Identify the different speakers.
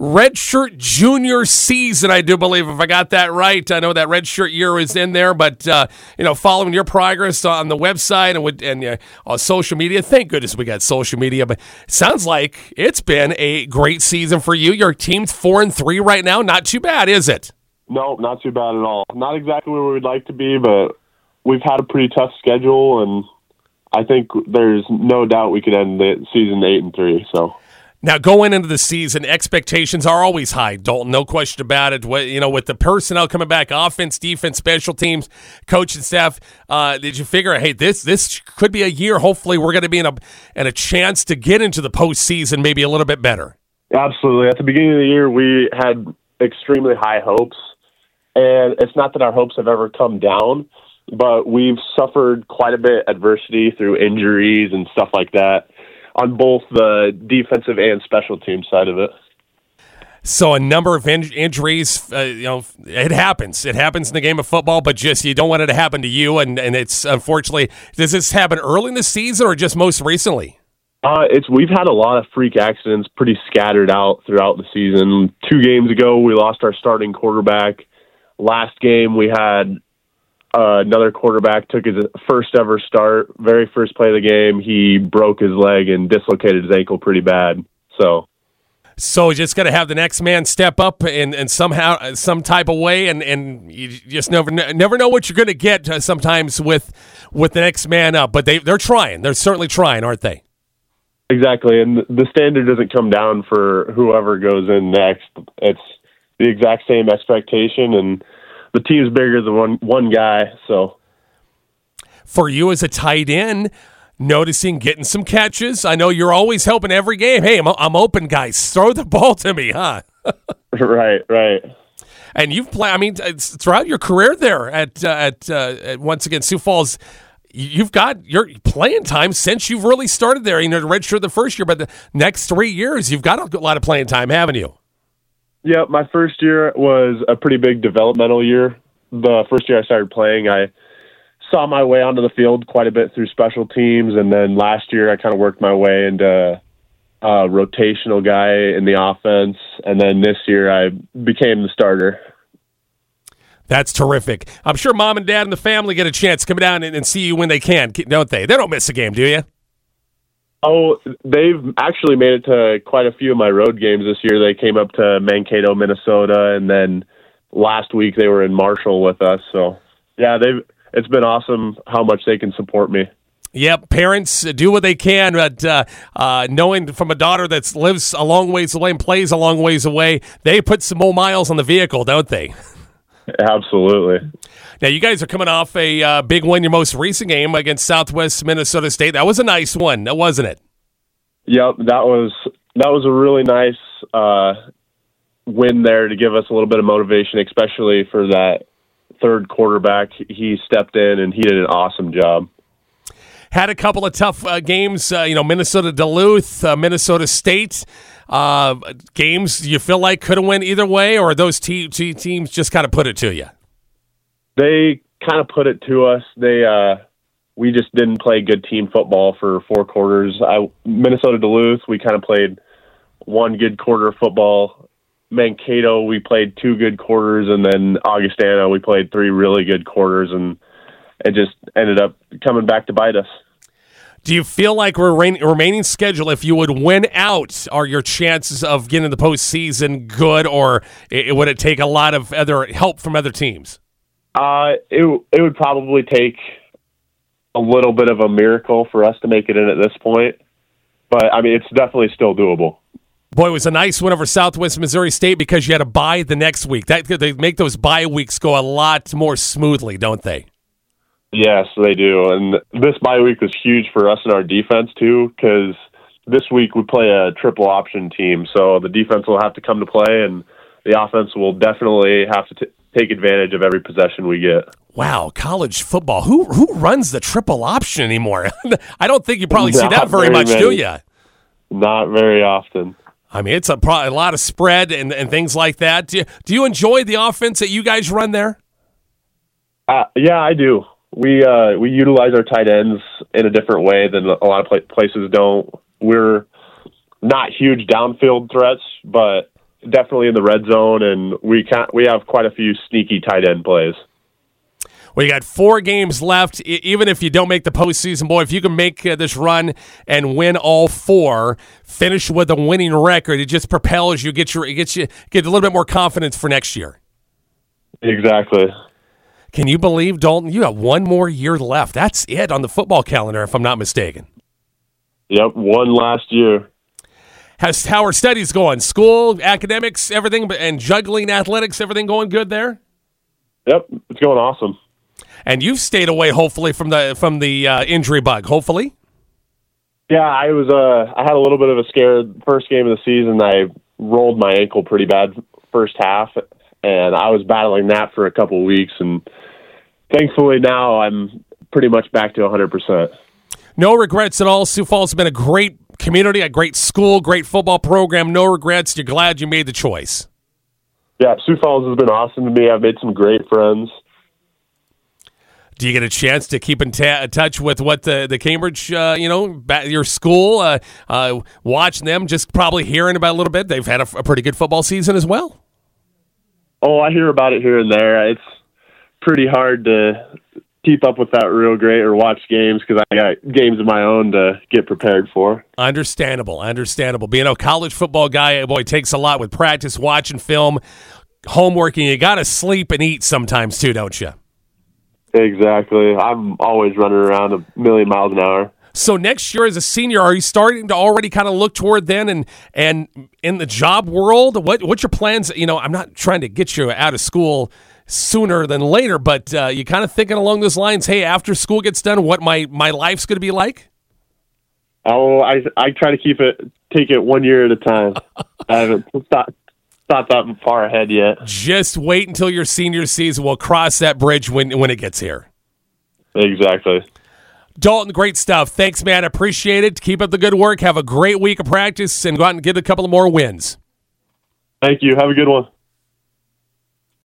Speaker 1: redshirt junior season, I do believe, if I got that right. I know that redshirt year is in there, but following your progress on the website and on social media, thank goodness we got social media. But it sounds like it's been a great season for you. Your team's 4-3 right now. Not too bad, is it?
Speaker 2: No, not too bad at all. Not exactly where we'd like to be, but we've had a pretty tough schedule, and I think there's no doubt we could end the season 8-3. So.
Speaker 1: Now, going into the season, expectations are always high, Dalton, no question about it. With the personnel coming back, offense, defense, special teams, coaching staff, did you figure, hey, this could be a year, hopefully we're going to be in a chance to get into the postseason maybe a little bit better?
Speaker 2: Absolutely. At the beginning of the year, we had extremely high hopes, and it's not that our hopes have ever come down, but we've suffered quite a bit of adversity through injuries and stuff like that, on both the defensive and special team side of it.
Speaker 1: So a number of injuries, it happens. It happens in the game of football, but just you don't want it to happen to you. And it's unfortunately, does this happen early in the season or just most recently?
Speaker 2: We've had a lot of freak accidents pretty scattered out throughout the season. 2 games ago, we lost our starting quarterback. Last game, we had another quarterback took his first ever start. Very first play of the game, he broke his leg and dislocated his ankle pretty bad. So you just got to have the next man step up and somehow, some type of way, and you just never know what you're going to get sometimes with the next man up. But they're trying. They're certainly trying, aren't they? Exactly, and the standard doesn't come down for whoever goes in next. It's the exact same expectation, and the team's bigger than one guy, so.
Speaker 1: For you as a tight end, noticing getting some catches, I know you're always helping every game. Hey, I'm open, guys. Throw the ball to me, huh?
Speaker 2: Right.
Speaker 1: And you've played, throughout your career there at once again, Sioux Falls, you've got your playing time since you've really started there. Redshirt the first year, but the next 3 years, you've got a lot of playing time, haven't you?
Speaker 2: Yeah, my first year was a pretty big developmental year. The first year I started playing, I saw my way onto the field quite a bit through special teams, and then last year I kind of worked my way into a rotational guy in the offense, and then this year I became the starter.
Speaker 1: That's terrific. I'm sure mom and dad and the family get a chance to come down and see you when they can, don't they? They don't miss a game, do you?
Speaker 2: Oh, they've actually made it to quite a few of my road games this year. They came up to Mankato, Minnesota, and then last week they were in Marshall with us. So, yeah, it's been awesome how much they can support me.
Speaker 1: Yep, parents do what they can, but knowing from a daughter that lives a long ways away and plays a long ways away, they put some more miles on the vehicle, don't they?
Speaker 2: Absolutely.
Speaker 1: Now, you guys are coming off a big win, your most recent game against Southwest Minnesota State. That was a nice one, wasn't it?
Speaker 2: Yep, that was a really nice win there to give us a little bit of motivation, especially for that third quarterback. He stepped in, and he did an awesome job.
Speaker 1: Had a couple of tough games, Minnesota Duluth, Minnesota State. Games you feel like could have went either way, or those two teams just kind of put it to you?
Speaker 2: They kind of put it to us. We just didn't play good team football for 4 quarters. Minnesota Duluth, we kind of played 1 good quarter of football. Mankato, we played 2 good quarters, and then Augustana, we played 3 really good quarters, and it just ended up coming back to bite us.
Speaker 1: Do you feel like remaining schedule, if you would win out, are your chances of getting the postseason good, or would it take a lot of other help from other teams?
Speaker 2: It would probably take a little bit of a miracle for us to make it in at this point, but it's definitely still doable.
Speaker 1: Boy, it was a nice win over Southwest Missouri State because you had a bye the next week. They make those bye weeks go a lot more smoothly, don't they?
Speaker 2: Yes, they do. And this bye week was huge for us in our defense, too, because this week we play a triple option team. So the defense will have to come to play, and the offense will definitely have to take advantage of every possession we get.
Speaker 1: Wow, college football. Who runs the triple option anymore? I don't think you probably see that very much, do you?
Speaker 2: Not very often.
Speaker 1: It's a lot of spread and things like that. Do you enjoy the offense that you guys run there?
Speaker 2: Yeah, I do. We utilize our tight ends in a different way than a lot of places don't. We're not huge downfield threats, but definitely in the red zone, and we have quite a few sneaky tight end plays.
Speaker 1: Well, you got 4 games left. Even if you don't make the postseason, boy, if you can make this run and win all 4, finish with a winning record, it just propels you, get a little bit more confidence for next year.
Speaker 2: Exactly.
Speaker 1: Can you believe, Dalton, you have 1 more year left? That's it on the football calendar, if I'm not mistaken.
Speaker 2: Yep, one last year.
Speaker 1: How are studies going? School, academics, everything, and juggling athletics, everything going good there?
Speaker 2: Yep, it's going awesome.
Speaker 1: And you've stayed away, hopefully, from the injury bug. Hopefully.
Speaker 2: Yeah, I had a little bit of a scare first game of the season. I rolled my ankle pretty bad first half, and I was battling that for a couple of weeks. And thankfully now I'm pretty much back to 100%.
Speaker 1: No regrets at all. Sioux Falls has been a great community, a great school, great football program. No regrets. You're glad you made the choice.
Speaker 2: Yeah, Sioux Falls has been awesome to me. I've made some great friends.
Speaker 1: Do you get a chance to keep in touch with what the Cambridge, your school, watching them, just probably hearing about a little bit? They've had a pretty good football season as well.
Speaker 2: Oh, I hear about it here and there. It's pretty hard to keep up with that real great or watch games because I got games of my own to get prepared for.
Speaker 1: Understandable. Being a college football guy, boy, it takes a lot with practice, watching film, homework, and you got to sleep and eat sometimes too, don't you?
Speaker 2: Exactly. I'm always running around a million miles an hour.
Speaker 1: So next year as a senior, are you starting to already kind of look toward then and in the job world? What's your plans? I'm not trying to get you out of school sooner than later, but you kind of thinking along those lines, hey, after school gets done, what my life's going to be like?
Speaker 2: Oh, I try to take it 1 year at a time. I haven't thought that far ahead yet.
Speaker 1: Just wait until your senior season. We'll cross that bridge when it gets here.
Speaker 2: Exactly.
Speaker 1: Dalton, great stuff. Thanks, man. Appreciate it. Keep up the good work. Have a great week of practice and go out and get a couple of more wins.
Speaker 2: Thank you. Have a good one.